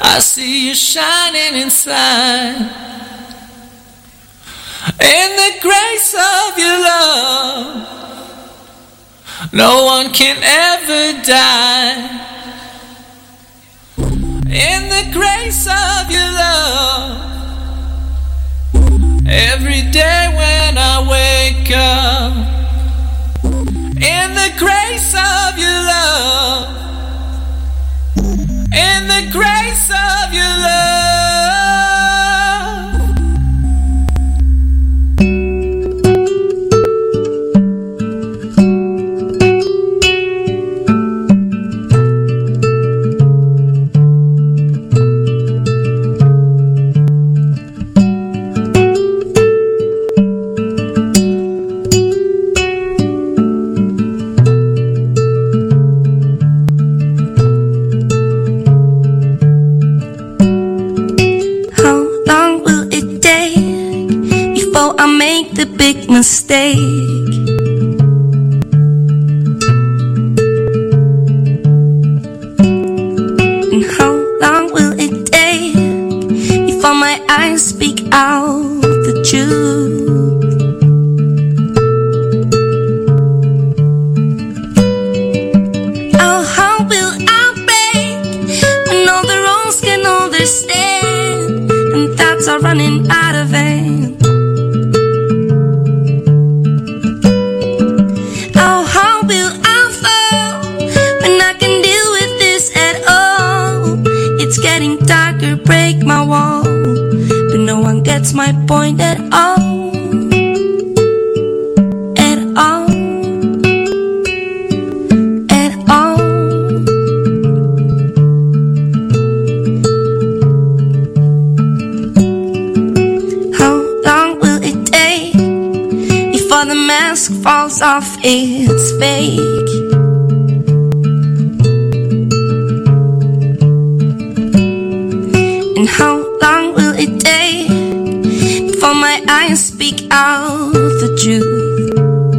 I see you shining inside. In the grace of your love, no one can ever die. In the grace of your love, every day when I wake up. In the grace of your love, in the grace of your love. Big mistake. And how long will it take before my eyes speak out the truth? Oh, how will I break when all the rules can understand and thoughts are running out of hand? Break my wall, but no one gets my point at all. At all. At all. How long will it take before the mask falls off its fake? And how long will it take before my eyes speak out the truth?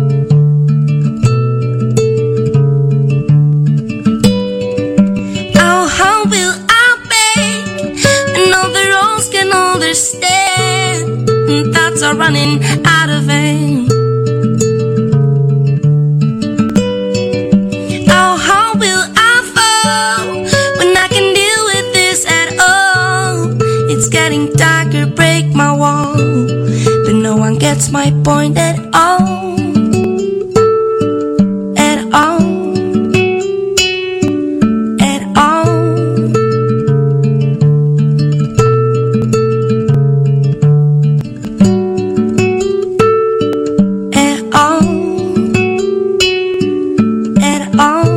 Oh, how will I break when all the roads can understand and thoughts are running out of hand? Oh, how will I fall when I can deal with this at all? It's getting darker, break my wall, but no one gets my point at all. At all. At all. At all. At all.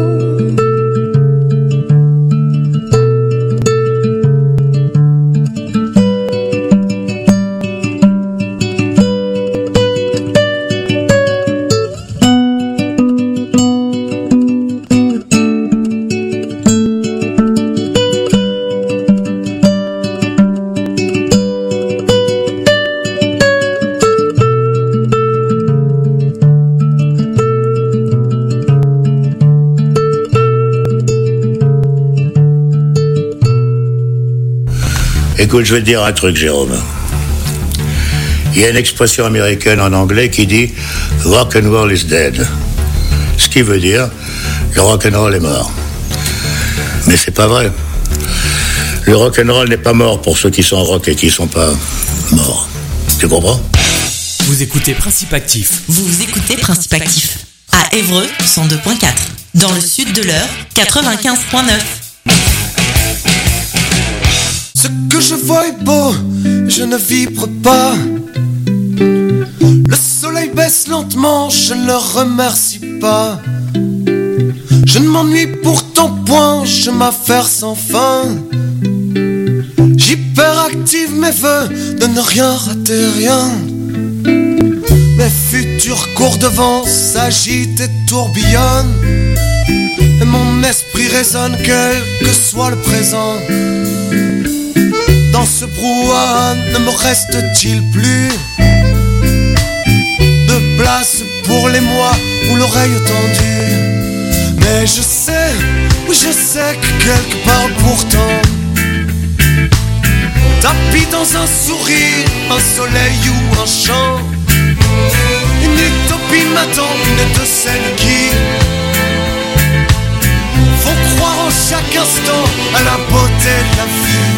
Écoute, je vais te dire un truc, Jérôme. Il y a une expression américaine en anglais qui dit « rock and roll is dead ». Ce qui veut dire « le rock and roll est mort ». Mais c'est pas vrai. Le rock and roll n'est pas mort pour ceux qui sont rock et qui sont pas morts. Tu comprends ? Vous écoutez Principe Actif. Vous écoutez Principe Actif. À Évreux, 102.4. Dans le sud de l'Eure, 95.9. Ce que je vois est beau, je ne vibre pas. Le soleil baisse lentement, je ne le remercie pas. Je ne m'ennuie pourtant point, je m'affaire sans fin. J'hyperactive mes vœux de ne rien rater, rien. Mes futurs cours devant s'agitent et tourbillonnent. Et mon esprit résonne quel que soit le présent. Dans ce brouhaha ne me reste-t-il plus de place pour les mois où l'oreille tendue. Mais je sais, oui je sais que quelque part pourtant dans un sourire, un soleil ou un chant. Une utopie m'attend, une de celles qui font croire en chaque instant à la beauté de la vie.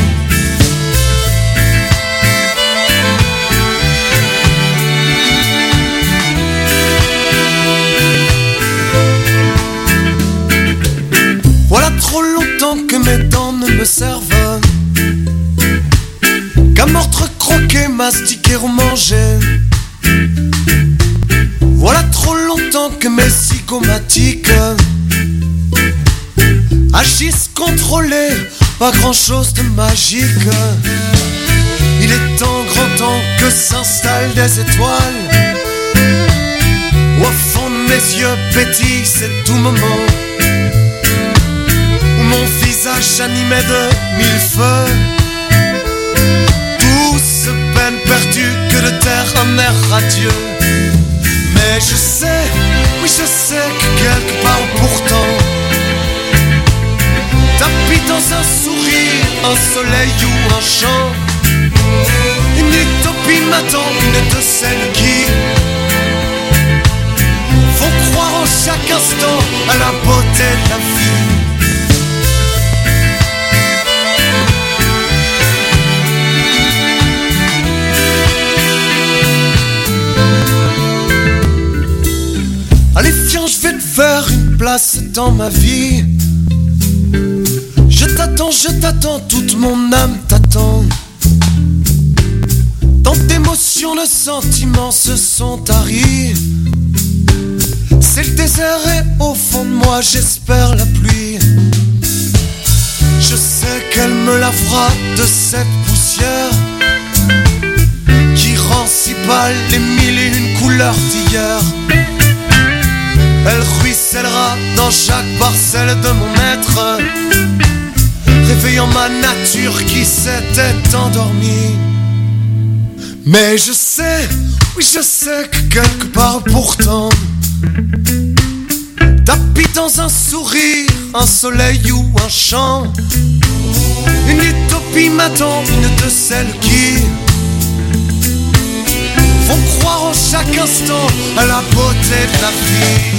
Voilà trop longtemps que mes dents ne me servent qu'à mordre, croquer, mastiquer ou manger. Voilà trop longtemps que mes zygomatiques agissent contrôlés, pas grand chose de magique. Il est temps, grand temps que s'installent des étoiles où au fond de mes yeux pétille ces doux moments où mon visage animé de mille feux. Douce peine perdue que de terre un air radieux. Mais je sais, oui je sais que quelque part pourtant tapis dans un sourire, un soleil ou un chant, une utopie m'attend, une de celles qui font croire en chaque instant à la beauté de la vie. Allez viens, je vais te faire une place dans ma vie. Je t'attends, toute mon âme t'attend. Tant d'émotions, de sentiments se sont taris. C'est le désert et au fond de moi j'espère la pluie. Je sais qu'elle me lavera de cette poussière qui rend si pâle les mille et une couleurs d'hier. Elle ruissellera dans chaque parcelle de mon être, réveillant ma nature qui s'était endormie. Mais je sais, oui je sais que quelque part pourtant tapis dans un sourire, un soleil ou un chant, une utopie m'attend, une de celles qui font croire en chaque instant à la beauté de la vie.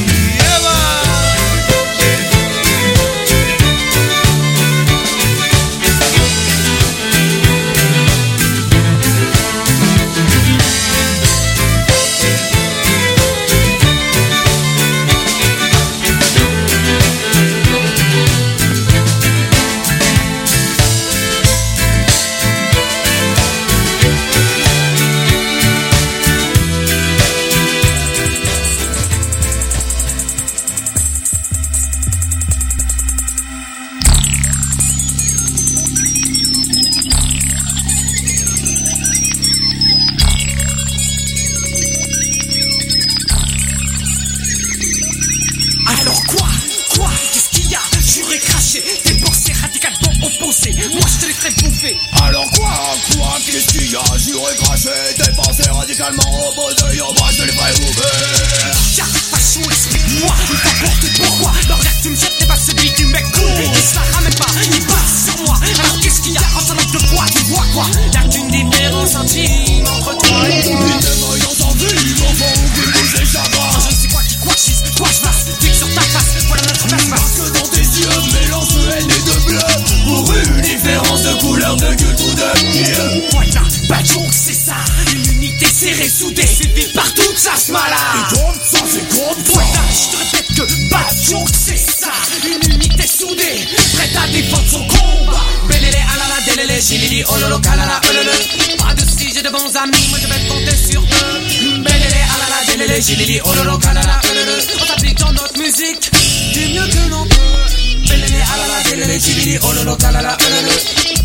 Alors quoi, qu'est-ce qu'il y a? J'aurais craché tes pensées radicalement opposées, moi je les ferai bouffer. J'arrive passion, explique-moi, il t'apporte pourquoi. Le regard que tu me jettes n'est pas celui du mec cool. Il se la ramène pas, il passe sur moi. Alors qu'est-ce qu'il y a en salon de quoi? Tu vois quoi? Y'a qu'une différence intime entre toi et moi. Une défaillance en vie, enfant, oublie bouge les chagrins. Je ne sais quoi qui schisse, quoi je fasse, fixe sur ta face, voilà notre face. Parce que dans tes yeux, mélange de haine et de bleu. Pour une différence de couleur, de gueule ou de pied. Voilà, pas de joke, c'est ça. Une unité serrée, soudée, sévie partout, ça se malade. Et comme ça, c'est comme ça. Voilà, je te répète que pas de joke, c'est ça. Une unité soudée, prête à défendre son combat. Belélé, alala, délélé, gilili, ololo, kalala, ololo. Pas de si j'ai de bons amis, moi je vais compter sur eux. Belélé, alala, délélé, gilili, ololo, kalala, ololo. On s'applique dans notre musique du mieux que l'on peut. Belélé, alala, délélé, gilili, ololo, kalala, ololo.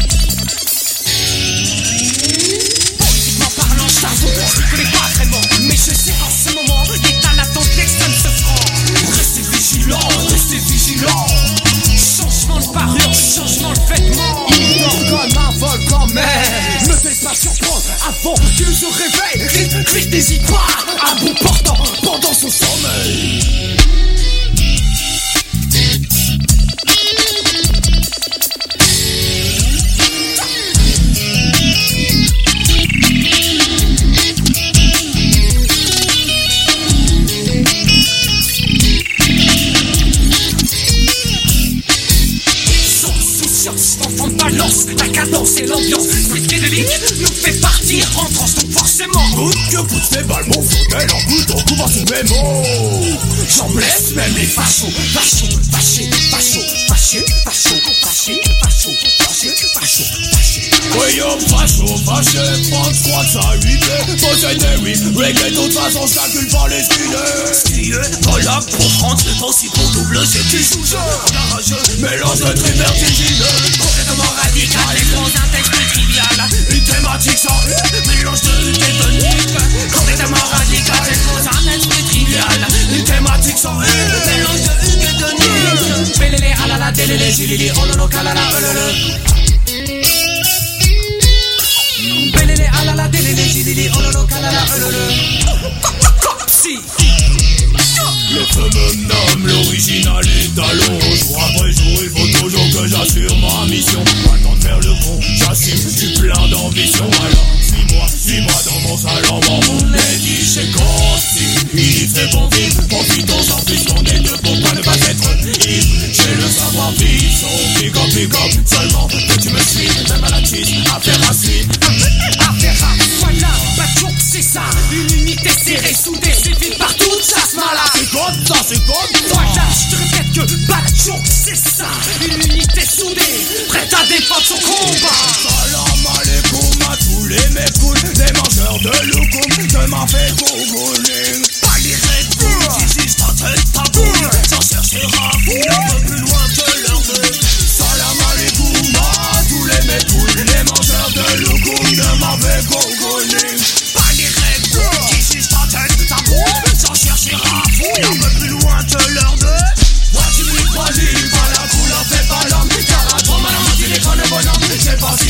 Politiquement parlant, j'avoue, je ne connais pas vraiment. Mais je sais qu'en ce moment, l'État n'attend d'extrême souffrance. Restez vigilants, restez vigilants. Changement de parure, changement de vêtements. Il dort comme un volcan, mais ne te laisse pas surprendre avant qu'il se réveille. Clique, n'hésite pas, à bout portant pendant son sommeil. la cadence et l'ambiance. Psychédélique nous fait partir en transe, donc forcément. Coûte que coûte ces balles, mon fauteuil en coûte, on couvre sous mes mots. J'en blesse même les fachos, fachos, fâchés, fachos, fâchés, fachos, fâchés, fachos, fâchés, fachos, fâchés. Oui, yo, facho, fâché, prends squat, ça 8 possédé, oui. Reggae, de toute façon, je calcule pas les skillés. Stylé, voilà pour France, c'est aussi pour double, c'est qui joue jeu. Mélange de tri vertigineux, complètement radical, et dans un texte trivial. une thématique sans Mélange de tétonique, complètement radical, et dans un texte trivial. une thématique sans Mélange de tétonique. Bélélé, alala, délélé, gilili, ololo, kalala, ololo. Bélélé, alala, délélé, gilili, ololo, kalala, ololo. Si. les feux me nomment, l'original est à l'eau. Jour après jour, il faut toujours que j'assure ma mission. Pas le temps de faire le con, j'assume, je suis plein d'ambition. Alors, suis-moi dans mon salon, mon édit chez Conti. Il y fait bon vivre, profitons-en puisqu'on est deux, pourquoi ne pas être ivre. J'ai le savoir-vivre, son pick up, seulement que tu me suis, même à la cheese, affaire à suivre. Affaire à, voilà, Batchouk, c'est ça. Une unité serrée, soudée, suivie par toute chasse malade. C'est comme ça, c'est comme ça. Voilà, je te répète que Batchouk, c'est ça. Une unité soudée, prête à défendre son combat. Salam alaikum à tous les mécouls, les mangeurs de loukoum, de ma fait googling. Pas les Red Bull qui jugent ta tête, ta boule. Sans chercher à fouiller un peu plus loin que leur vœu. Salam alaikum à tous les mécouls, les mangeurs de loukoum, de ma fait googling. Pas les Red Bull qui jugent ta tête, ta boule. Sans chercher à fouiller un peu plus loin que leur vœu. Vas-y, pas la couleur, fais pas l'homme. Car à toi, madame, dis les connes bonhommes. J'ai pas si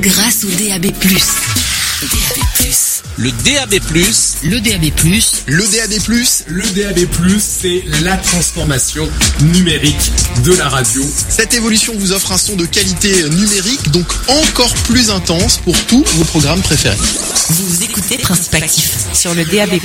grâce au DAB+. Le DAB+, Le DAB+, Le DAB+, Le DAB+, c'est la transformation numérique de la radio. Cette évolution vous offre un son de qualité numérique, donc encore plus intense pour tous vos programmes préférés. Vous écoutez Principe Actif sur le DAB+.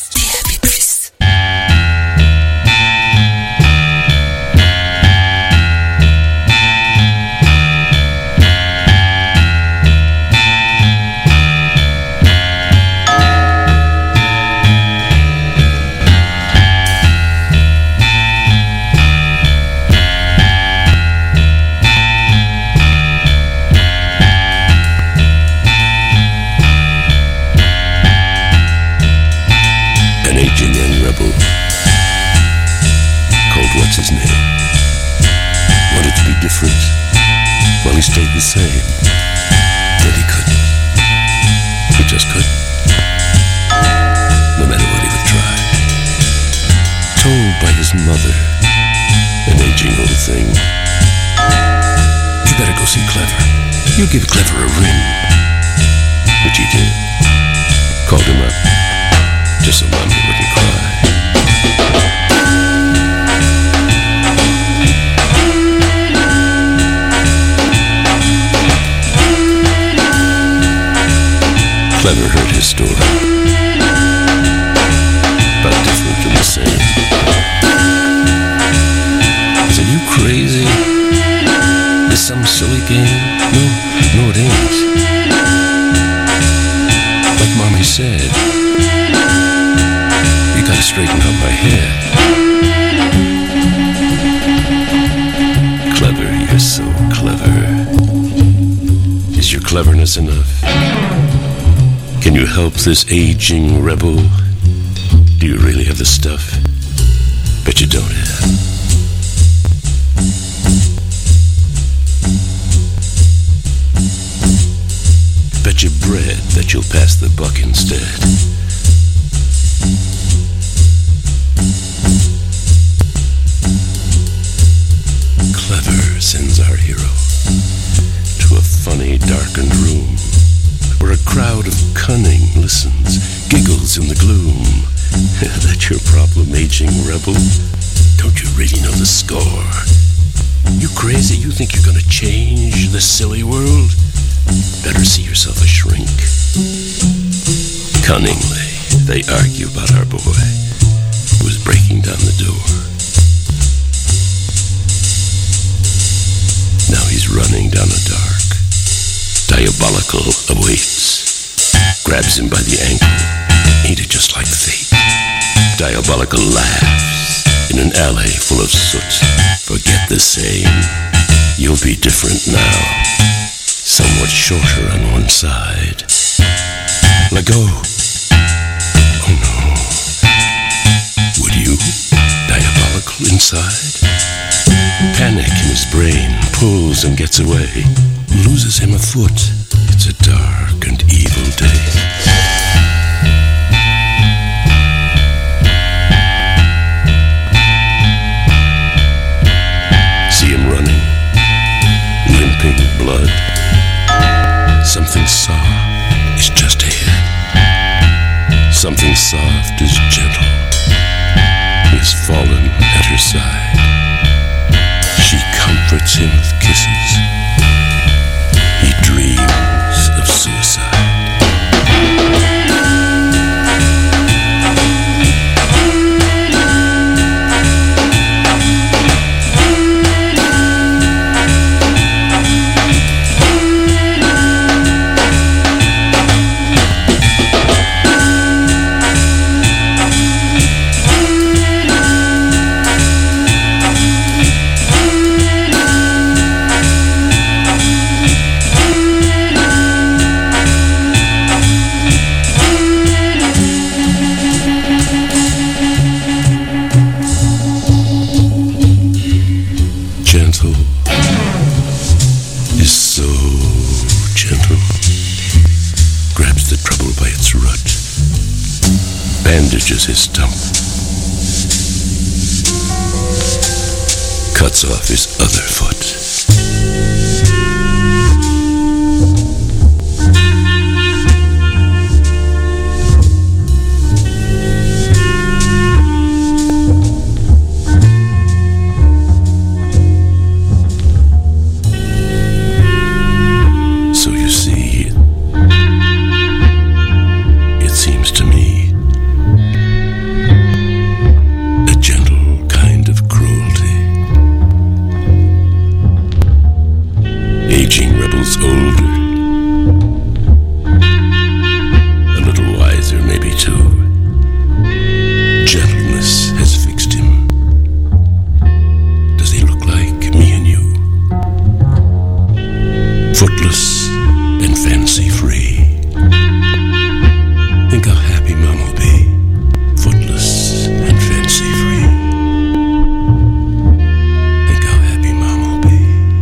Stayed the same, but he couldn't. He just couldn't. No matter what he would try. Told by his mother, an aging old thing, you better go see Clever. You give Clever a ring. Which he did. Called him up, just so Mommy wouldn't cry. Clever heard his story, but different from the same. He said, "You crazy? This some silly game? No, it ain't. Like Mommy said, you gotta straighten out my head." Clever, you're so clever. Is your cleverness enough? Can you help this aging rebel? Do you really have the stuff? Bet you don't have. Bet your bread that you'll pass the buck instead. Clever sends our hero to a funny, darkened room where a crowd of cunning listens, giggles in the gloom. That's your problem, aging rebel. Don't you really know the score? You crazy? You think you're gonna change this silly world? Better see yourself a shrink. Cunningly, they argue about our boy who was breaking down the door. Now he's running down a dark, diabolical awaits, grabs him by the ankle, ain't it just like fate? Diabolical laughs in an alley full of soot. Forget the same, you'll be different now. Somewhat shorter on one side. Let go. Oh no. Would you? Diabolical inside? Panic in his brain pulls and gets away. Loses him a foot. It's a dark and evil day. See him running, limping blood. Something soft is just ahead. Something soft is gentle. He has fallen at her side. She comforts him with kisses. He dreams of suicide. Bandages his stump, cuts off his other foot. seems to me a gentle kind of cruelty. Aging rebels older, a little wiser maybe too. Gentleness has fixed him. Does he look like me and you? Footless and fancy-free. Think how happy Mom will be, footless and fancy-free. Think how happy Mom will be.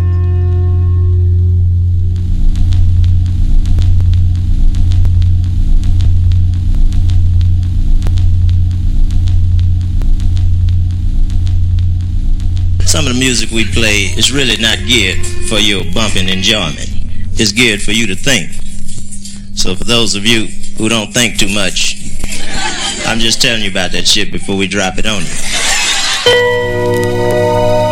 Some of the music we play is really not geared for your bumping enjoyment. It's geared for you to think. So for those of you who don't think too much, I'm just telling you about that shit before we drop it on you.